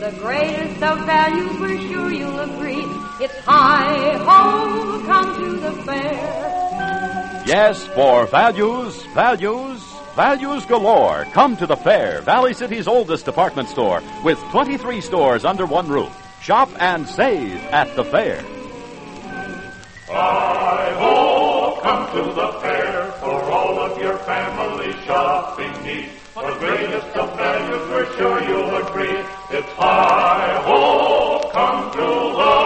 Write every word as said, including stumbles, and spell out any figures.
the greatest of values, we're sure you'll agree. It's hi-ho, come to the fair. Yes, for values, values, values galore. Come to the fair, Valley City's oldest department store, with twenty-three stores under one roof. Shop and save at the fair. Hi-ho, come to the fair for all of your family shopping needs. For the greatest of values, we're sure you'll agree. It's hi-ho, come to the